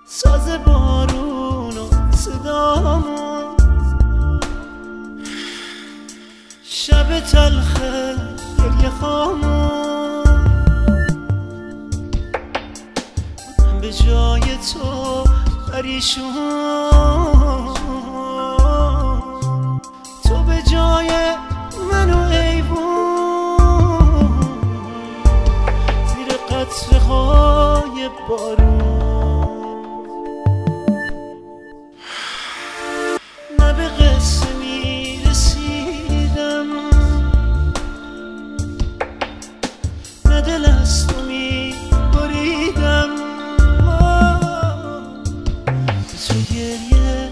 ساز بارون و صدامون، شب تلخه گریه خامون، من به جای تو پریشون، تو به جای منو ایوون، زیر قطره های بارون. نه به قصه میرسیدم، نه دل از تو میبریدم، به تو گریه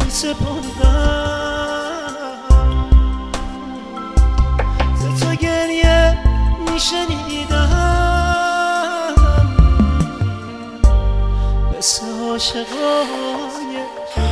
میسپردم، ز تو گریه میشنیدم، مثل عاشقای